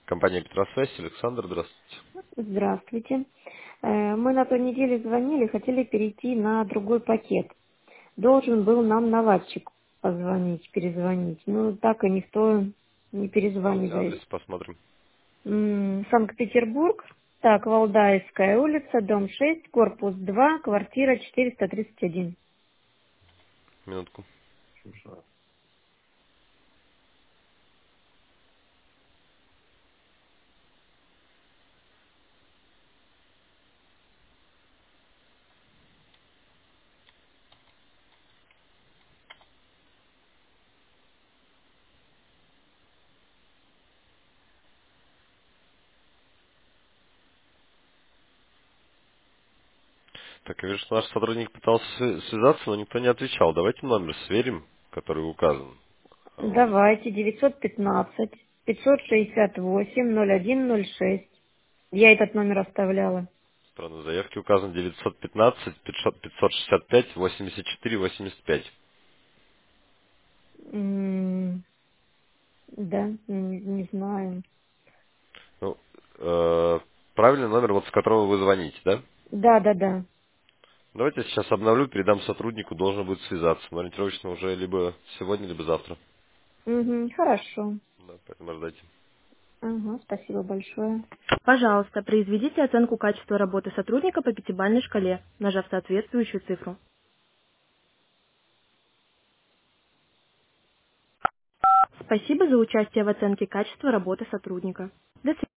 Компания Петросвязь, Александр, здравствуйте. Здравствуйте. Мы на той неделе звонили, хотели перейти на другой пакет. Должен был нам наладчик позвонить, перезвонить. Ну, так и никто не Давайте адрес перезванивает. посмотрим. Санкт-Петербург. Так, Валдаевская улица, дом 6, корпус 2, квартира 431. Минутку. Так, я вижу, что наш сотрудник пытался связаться, но никто не отвечал. Давайте номер сверим, который указан. Он Давайте, 915 568 0106. Я этот номер оставляла. странно, в заявке указан 915 565 84 85. М, Да, не знаю. Ну, правильный номер, вот с которого вы звоните, да? Да, да, да. Давайте я сейчас обновлю, передам сотруднику, должен будет связаться. Но ориентировочно уже либо сегодня, либо завтра. Мгм, хорошо. Да, поэтому ждайте. Ага, спасибо большое. Пожалуйста, произведите оценку качества работы сотрудника по пятибалльной шкале, нажав соответствующую цифру. Спасибо за участие в оценке качества работы сотрудника. До свидания.